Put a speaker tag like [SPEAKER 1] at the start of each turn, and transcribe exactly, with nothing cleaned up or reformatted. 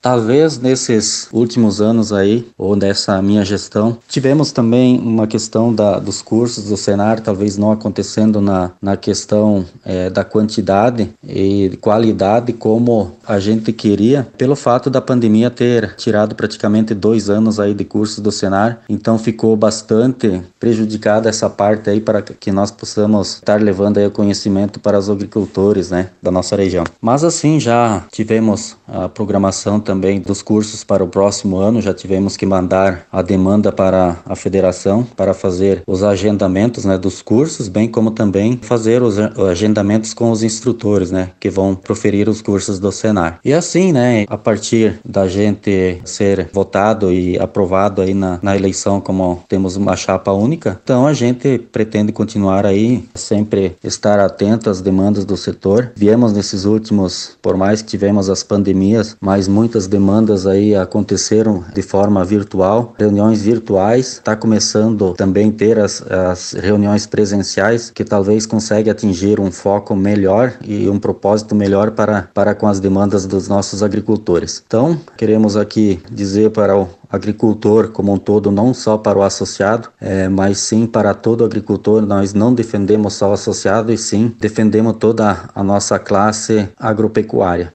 [SPEAKER 1] Talvez nesses últimos anos aí, ou nessa minha gestão, tivemos também uma questão da, dos cursos do Senar, talvez não acontecendo na, na questão é, da quantidade e qualidade como a gente queria, pelo fato da pandemia ter tirado praticamente dois anos aí de cursos do Senar, então ficou bastante prejudicada essa parte aí para que nós possamos estar levando aí o conhecimento para os agricultores, né, da nossa região. Mas assim, já tivemos a programação também dos cursos para o próximo ano, já tivemos que mandar a demanda para a federação para fazer os agendamentos, né, dos cursos, bem como também fazer os agendamentos com os instrutores, né, que vão proferir os cursos do Senar. E assim, né, a partir da gente ser votado e aprovado aí na, na eleição, como temos uma chapa única, então a gente pretende continuar aí, sempre estar atento às demandas do setor. Viemos nesses últimos, por mais que tivemos as pandemias, mas muitas demandas aí aconteceram de forma virtual, reuniões virtuais, está começando também ter as, as reuniões presenciais, que talvez consiga atingir um foco melhor e um propósito melhor para, para com as demandas dos nossos agricultores. Então, queremos aqui dizer para o agricultor como um todo, não só para o associado, é, mas sim para todo agricultor. Nós não defendemos só o associado, e sim defendemos toda a nossa classe agropecuária.